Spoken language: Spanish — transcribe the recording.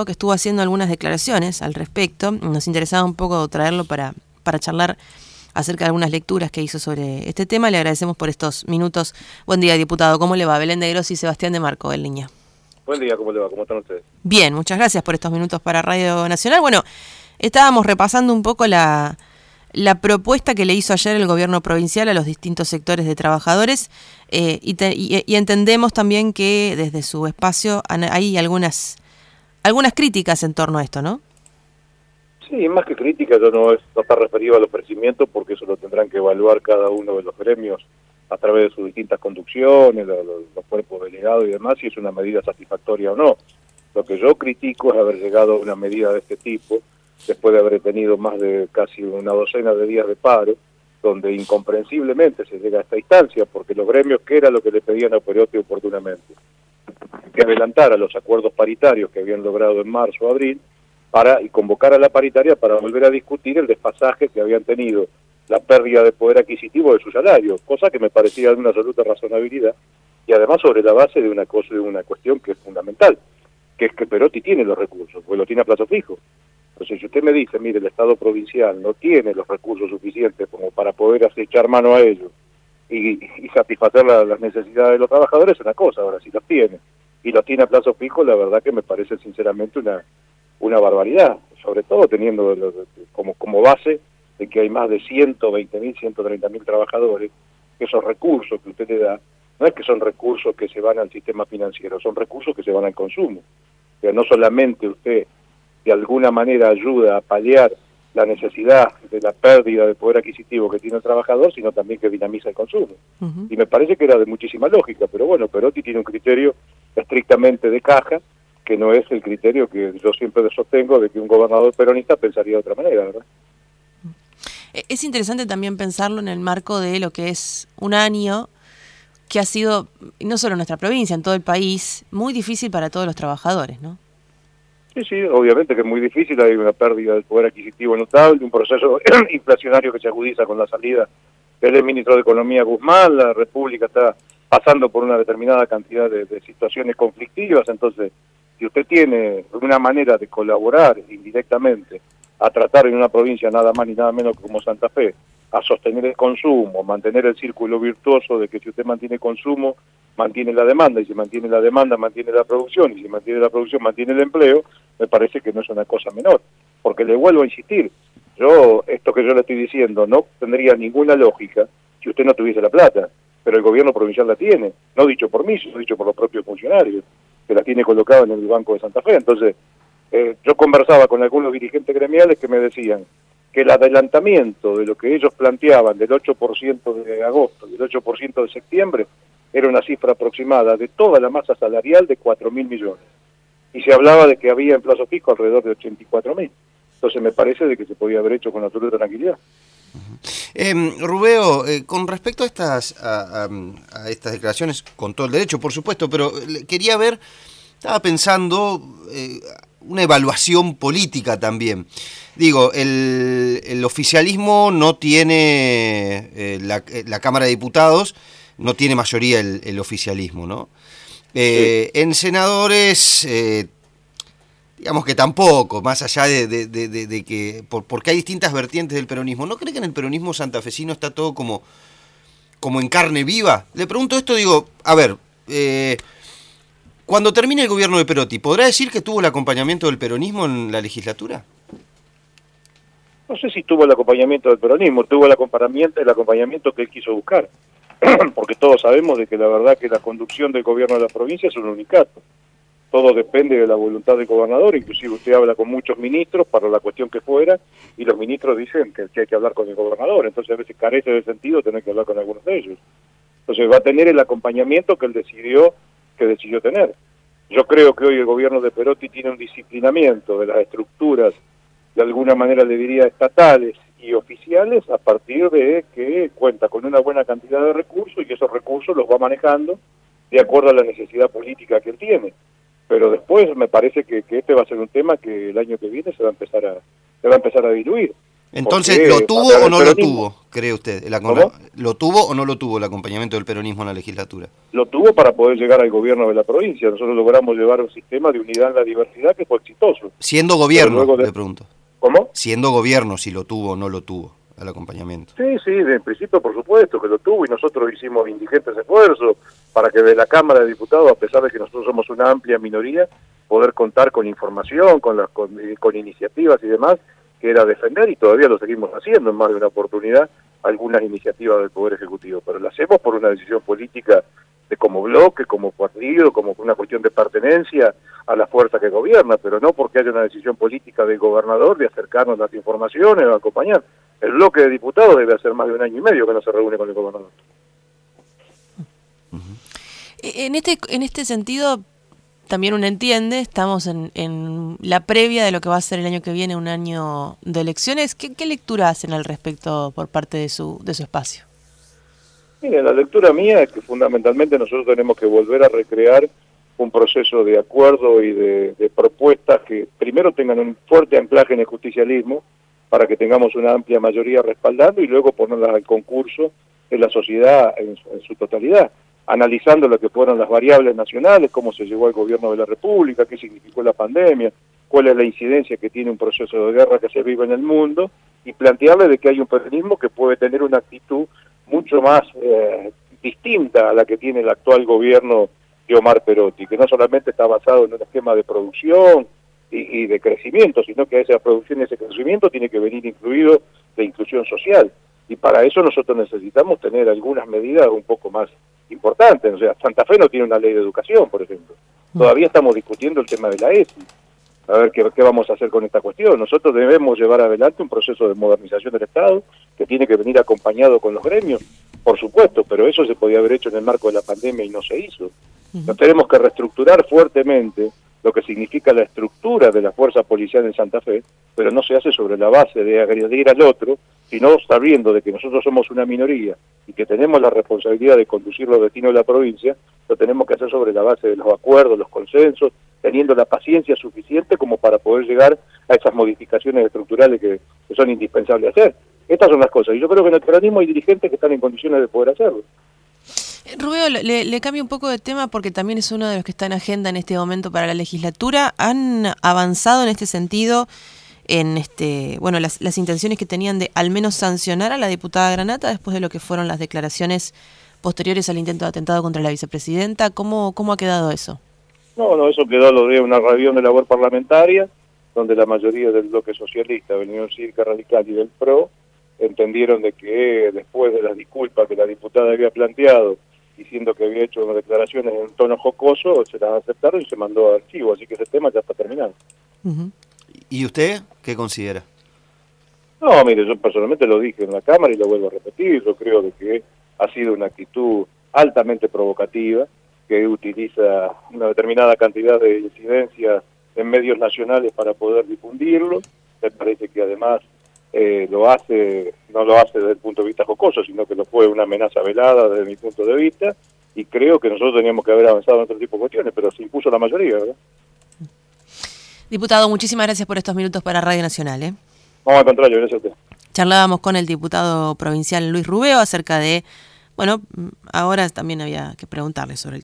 Rubeo, que estuvo haciendo algunas declaraciones al respecto. Nos interesaba un poco traerlo para charlar acerca de algunas lecturas que hizo sobre este tema. Le agradecemos por estos minutos. Buen día, diputado. ¿Cómo le va? Belén de Grossi y Sebastián de Marco, en línea. Buen día, ¿cómo le va? ¿Cómo están ustedes? Bien, muchas gracias por estos minutos para Radio Nacional. Bueno, estábamos repasando un poco la propuesta que le hizo ayer el gobierno provincial a los distintos sectores de trabajadores y entendemos también que desde su espacio hay algunas críticas en torno a esto, ¿no? Sí, más que críticas, yo no está referido al ofrecimiento porque eso lo tendrán que evaluar cada uno de los gremios a través de sus distintas conducciones, los cuerpos delegados y demás, si es una medida satisfactoria o no. Lo que yo critico es haber llegado a una medida de este tipo después de haber tenido más de casi una docena de días de paro, donde incomprensiblemente se llega a esta instancia, porque los gremios, ¿qué era lo que le pedían a Perotti oportunamente? Que adelantara los acuerdos paritarios que habían logrado en marzo o abril, y convocar a la paritaria para volver a discutir el desfasaje que habían tenido, la pérdida de poder adquisitivo de su salario, cosa que me parecía de una absoluta razonabilidad, y además sobre la base de una cuestión que es fundamental, que es que Perotti tiene los recursos, pues lo tiene a plazo fijo. Entonces, si usted me dice, mire, el Estado provincial no tiene los recursos suficientes como para poder echar mano a ellos y satisfacer las necesidades de los trabajadores, es una cosa. Ahora, si los tiene y los tiene a plazo fijo, la verdad que me parece sinceramente una barbaridad, sobre todo teniendo como base de que hay más de 120.000, 130.000 trabajadores, que esos recursos que usted le da, no es que son recursos que se van al sistema financiero, son recursos que se van al consumo. O sea, no solamente usted de alguna manera ayuda a paliar la necesidad de la pérdida de poder adquisitivo que tiene el trabajador, sino también que dinamiza el consumo. Uh-huh. Y me parece que era de muchísima lógica, pero bueno, Perotti tiene un criterio estrictamente de caja, que no es el criterio que yo siempre sostengo de que un gobernador peronista pensaría de otra manera, ¿verdad? Es interesante también pensarlo en el marco de lo que es un año que ha sido, no solo en nuestra provincia, en todo el país, muy difícil para todos los trabajadores, ¿no? Sí, obviamente que es muy difícil, hay una pérdida del poder adquisitivo notable, un proceso inflacionario que se agudiza con la salida del ministro de Economía Guzmán, la República está pasando por una determinada cantidad de situaciones conflictivas, entonces si usted tiene una manera de colaborar indirectamente a tratar en una provincia nada más ni nada menos que como Santa Fe, a sostener el consumo, mantener el círculo virtuoso de que si usted mantiene consumo, mantiene la demanda, y si mantiene la demanda, mantiene la producción, y si mantiene la producción, mantiene el empleo, me parece que no es una cosa menor. Porque le vuelvo a insistir, esto que yo le estoy diciendo no tendría ninguna lógica si usted no tuviese la plata, pero el gobierno provincial la tiene, no dicho por mí, sino dicho por los propios funcionarios, que la tiene colocada en el Banco de Santa Fe. Entonces, yo conversaba con algunos dirigentes gremiales que me decían que el adelantamiento de lo que ellos planteaban del 8% de agosto y del 8% de septiembre era una cifra aproximada de toda la masa salarial de 4.000 millones. Y se hablaba de que había en plazo fijo alrededor de 84.000. Entonces me parece de que se podía haber hecho con absoluta tranquilidad. Rubeo, con respecto a estas declaraciones, con todo el derecho, por supuesto, pero quería ver, estaba pensando una evaluación política también. Digo, el oficialismo no tiene, la Cámara de Diputados no tiene mayoría el oficialismo, ¿no? Sí. En senadores, digamos que tampoco, más allá de que, porque hay distintas vertientes del peronismo. ¿No cree que en el peronismo santafesino está todo como en carne viva? Le pregunto esto, digo, a ver, cuando termine el gobierno de Perotti, ¿podrá decir que tuvo el acompañamiento del peronismo en la legislatura? No sé si tuvo el acompañamiento del peronismo, tuvo el acompañamiento que él quiso buscar, porque todos sabemos de que la verdad que la conducción del gobierno de la provincia es un unicato. Todo depende de la voluntad del gobernador, inclusive usted habla con muchos ministros para la cuestión que fuera, y los ministros dicen que hay que hablar con el gobernador, entonces a veces carece de sentido tener que hablar con algunos de ellos. Entonces va a tener el acompañamiento que él decidió tener. Yo creo que hoy el gobierno de Perotti tiene un disciplinamiento de las estructuras, de alguna manera le diría estatales y oficiales, a partir de que cuenta con una buena cantidad de recursos y que esos recursos los va manejando de acuerdo a la necesidad política que él tiene. Pero después me parece que este va a ser un tema que el año que viene se va a empezar a diluir. Entonces, ¿lo tuvo o no lo tuvo, cree usted? ¿Lo tuvo o no lo tuvo el acompañamiento del peronismo en la legislatura? Lo tuvo para poder llegar al gobierno de la provincia. Nosotros logramos llevar un sistema de unidad en la diversidad que fue exitoso. Siendo gobierno, le pregunto. ¿Cómo? Siendo gobierno, si lo tuvo o no lo tuvo, el acompañamiento. Sí, en principio por supuesto que lo tuvo, y nosotros hicimos indigentes esfuerzos para que de la Cámara de Diputados, a pesar de que nosotros somos una amplia minoría, poder contar con información, con iniciativas y demás, que era defender, y todavía lo seguimos haciendo en más de una oportunidad, algunas iniciativas del Poder Ejecutivo, pero lo hacemos por una decisión política de como bloque, como partido, como una cuestión de pertenencia a la fuerza que gobierna, pero no porque haya una decisión política del gobernador de acercarnos las informaciones o acompañar. El bloque de diputados debe hacer más de 1 año y medio que no se reúne con el gobernador. En este sentido, también uno entiende, estamos en la previa de lo que va a ser el año que viene, un año de elecciones. ¿Qué lectura hacen al respecto por parte de su espacio? Mire, la lectura mía es que fundamentalmente nosotros tenemos que volver a recrear un proceso de acuerdo y de propuestas que primero tengan un fuerte anclaje en el justicialismo, para que tengamos una amplia mayoría respaldando, y luego ponerlas al concurso de la sociedad en su totalidad, analizando lo que fueron las variables nacionales, cómo se llegó al gobierno de la República, qué significó la pandemia, cuál es la incidencia que tiene un proceso de guerra que se vive en el mundo, y plantearle de que hay un peronismo que puede tener una actitud mucho más distinta a la que tiene el actual gobierno de Omar Perotti, que no solamente está basado en un esquema de producción y de crecimiento, sino que esa producción y ese crecimiento tiene que venir incluido de inclusión social, y para eso nosotros necesitamos tener algunas medidas un poco más importantes. O sea, Santa Fe no tiene una ley de educación, por ejemplo. Todavía estamos discutiendo el tema de la ESI, a ver qué vamos a hacer con esta cuestión. Nosotros debemos llevar adelante un proceso de modernización del Estado que tiene que venir acompañado con los gremios, por supuesto, pero eso se podía haber hecho en el marco de la pandemia y no se hizo. Nos tenemos que reestructurar fuertemente lo que significa la estructura de la fuerza policial en Santa Fe, pero no se hace sobre la base de agredir al otro, sino sabiendo de que nosotros somos una minoría y que tenemos la responsabilidad de conducir los destinos de la provincia. Lo tenemos que hacer sobre la base de los acuerdos, los consensos, teniendo la paciencia suficiente como para poder llegar a esas modificaciones estructurales que son indispensables hacer. Estas son las cosas, y yo creo que en el peronismo hay dirigentes que están en condiciones de poder hacerlo. Rubeo, le cambio un poco de tema porque también es uno de los que está en agenda en este momento para la legislatura. ¿Han avanzado en este sentido en las intenciones que tenían de al menos sancionar a la diputada Granata después de lo que fueron las declaraciones posteriores al intento de atentado contra la vicepresidenta? ¿Cómo ha quedado eso? No, eso quedó lo de una reunión de labor parlamentaria, donde la mayoría del bloque socialista, del Unión Cívica Radical y del PRO, entendieron de que después de las disculpas que la diputada había planteado, diciendo que había hecho unas declaraciones en un tono jocoso, se las aceptaron y se mandó a archivo, así que ese tema ya está terminado. ¿Y usted qué considera? No, mire, yo personalmente lo dije en la Cámara y lo vuelvo a repetir. Yo creo de que ha sido una actitud altamente provocativa, que utiliza una determinada cantidad de incidencias en medios nacionales para poder difundirlo. Me parece que además no lo hace desde el punto de vista jocoso, sino que lo fue una amenaza velada desde mi punto de vista, y creo que nosotros teníamos que haber avanzado en otro tipo de cuestiones, pero se impuso la mayoría, ¿verdad? Diputado, muchísimas gracias por estos minutos para Radio Nacional. No, al contrario, gracias a usted. Charlábamos con el diputado provincial Luis Rubeo acerca de, ahora también había que preguntarle sobre el